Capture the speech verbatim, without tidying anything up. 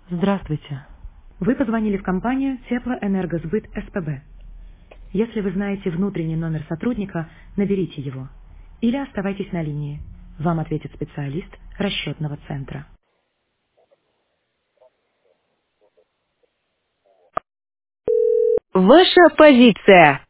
Здравствуйте. Вы позвонили в компанию Теплоэнергосбыт СПБ. Если вы знаете внутренний номер сотрудника, наберите его. Или оставайтесь на линии. Вам ответит специалист расчетного центра. Ваша позиция.